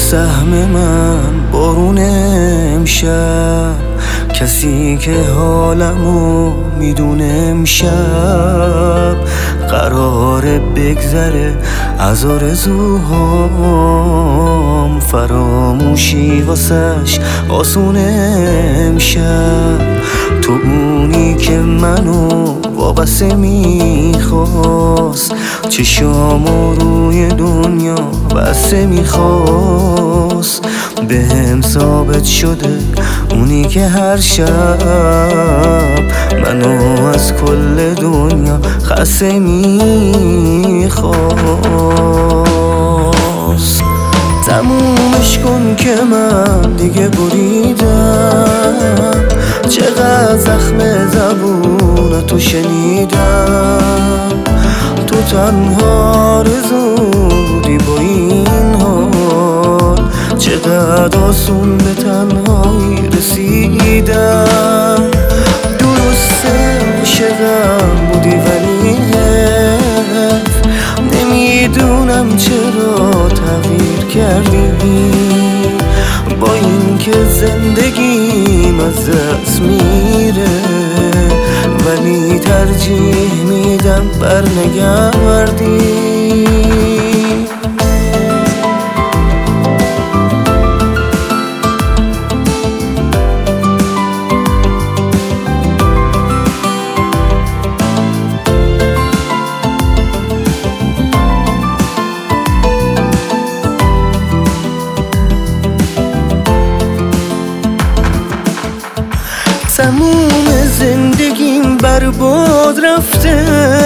سهم من بارون امشب، کسی که حالمو میدونه امشب قراره بگذره از آرزوهام، فراموشی واسش آسونه امشب. تو اونی که منو وابسته میخواست، چشامو روی دنیا بسته میخواست، به هم ثابت شده اونی که هر شب منو از کل دنیا خسته میخواست. تمومش کن که من دیگه بریدم، چقدر زخم زبون تو شنیدم. تو تنها آرزو بودی با این حال، چقدر آسون به تنهایی رسیدم. درسته عاشقم بودی ولی حیف، نمیدونم چرا تغییر کردی. با این که زندگیم از دست میره، ولی ترجیح میدم برنگردی. تموم زندگیم برباد رفته،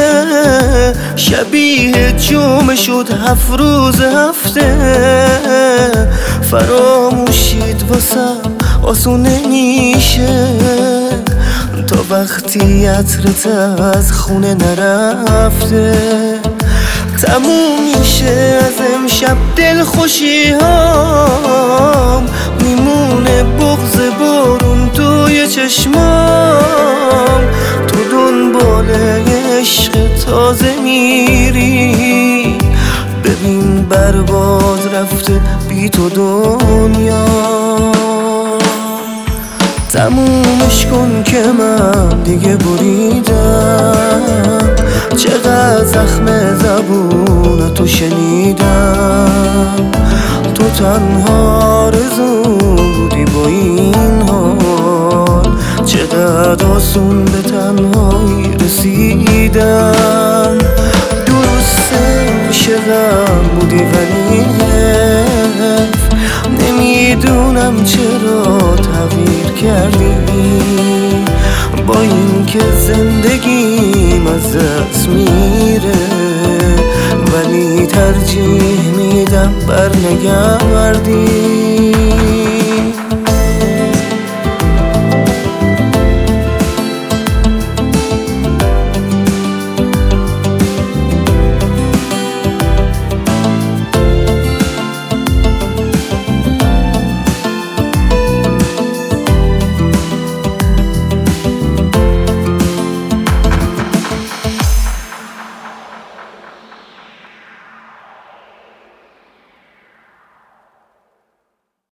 شبیه جمعه شد 7 روز هفته. فراموشید واسم آسون نمیشه، تا وقتی عطرت از خونه نرفته. تموم میشه از امشب دلخوشی هام، میمونه بغض بارون توی چشمام. تو دنبال عشق تازه میری، ببین برباد رفته بی تو دنیا. تمومش کن که من دیگه بریدم، چقدر زخم زبون تو شنیدم. تو تنها آرزو بودی با این حال، چقدر آسون به تنهایی رسیدم. درسته عاشقم بودی ولی حیف، نمیدونم چرا تغییر کردی. با این که زندگیم از دست میره، ولی ترجیح میدم برنگردی.